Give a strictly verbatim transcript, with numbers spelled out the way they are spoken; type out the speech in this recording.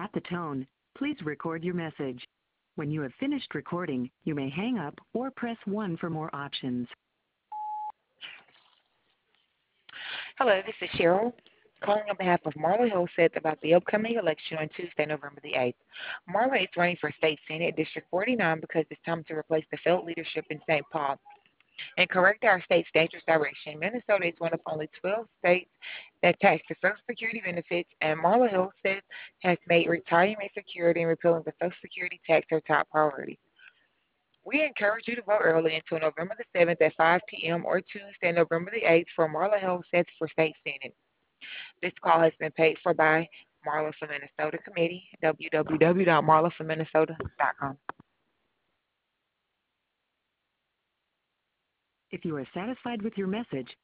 At the tone, please record your message. When you have finished recording, you may hang up or press one for more options. Hello, this is Cheryl, calling on behalf of Marla Hillseth about the upcoming election on Tuesday, November the eighth. Marla is running for State Senate District forty-nine because it's time to replace the failed leadership in Saint Paul and correct our state's dangerous direction. Minnesota is one of only twelve states that tax the Social Security benefits, and Marla Hillseth has made retirement security and repealing the Social Security tax her top priority. We encourage you to vote early until November the seventh at five p.m. or Tuesday, November the eighth for Marla Hillseth for State Senate. This call has been paid for by Marla for Minnesota Committee, w w w dot marla for minnesota dot com. If you are satisfied with your message,